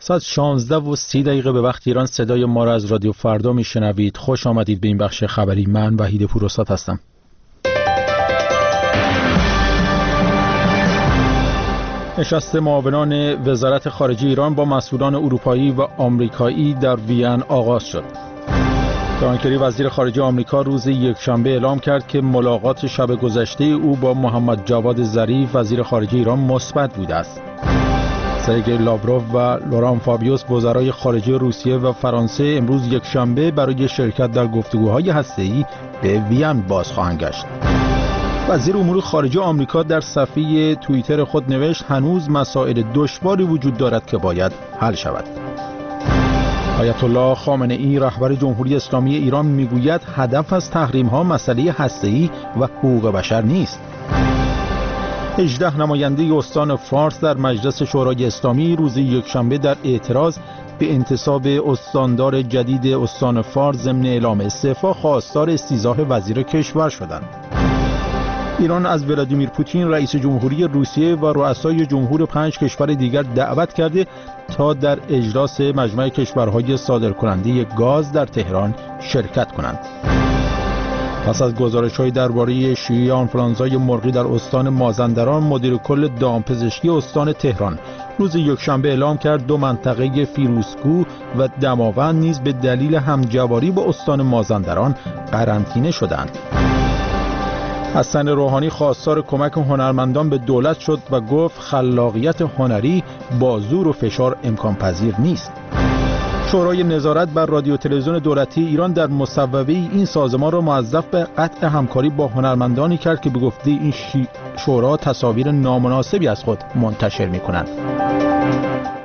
ساعت 16:30 به وقت ایران صدای ما را از رادیو فردا میشنوید. خوش آمدید به این بخش خبری. من وحید پوراستاد هستم. نشست معاونان وزارت خارجه ایران با مسئولان اروپایی و آمریکایی در وین آغاز شد. جان کری وزیر خارجه آمریکا روز یکشنبه اعلام کرد که ملاقات شب گذشته او با محمد جواد ظریف وزیر خارجه ایران مثبت بوده است. سرگئی لاوروف و لوران فابیوس وزرای خارجه روسیه و فرانسه امروز یکشنبه برای شرکت در گفتگوهای هسته‌ای به وین باز خواهند گشت. وزیر امور خارجه آمریکا در صفحه توییتر خود نوشت هنوز مسائل دشواری وجود دارد که باید حل شود. آیت الله خامنه‌ای رهبر جمهوری اسلامی ایران میگوید هدف از تحریم‌ها مسئله هسته‌ای و حقوق بشر نیست. 18 نماینده استان فارس در مجلس شورای اسلامی روز یکشنبه در اعتراض به انتصاب استاندار جدید استان فارس ضمن اعلام استعفا خواستار استیضاح وزیر کشور شدند. ایران از ولادیمیر پوتین رئیس جمهوری روسیه و رؤسای جمهور 5 کشور دیگر دعوت کرده تا در اجلاس مجمع کشورهای صادرکننده گاز در تهران شرکت کنند. پس از گزارش‌های درباره شیوع آنفولانزای مرغی در استان مازندران، مدیر کل دامپزشکی استان تهران روز یکشنبه اعلام کرد 2 منطقه فیروزکوه و دماوند نیز به دلیل همجواری با استان مازندران قرنطینه شدند. حسن روحانی خواستار کمک هنرمندان به دولت شد و گفت خلاقیت هنری با زور و فشار امکان پذیر نیست. شورای نظارت بر رادیو تلویزیون دولتی ایران در مصوبه این سازمان را موظف به قطع همکاری با هنرمندانی کرد که به گفته این شورا تصاویر نامناسبی از خود منتشر می‌کنند.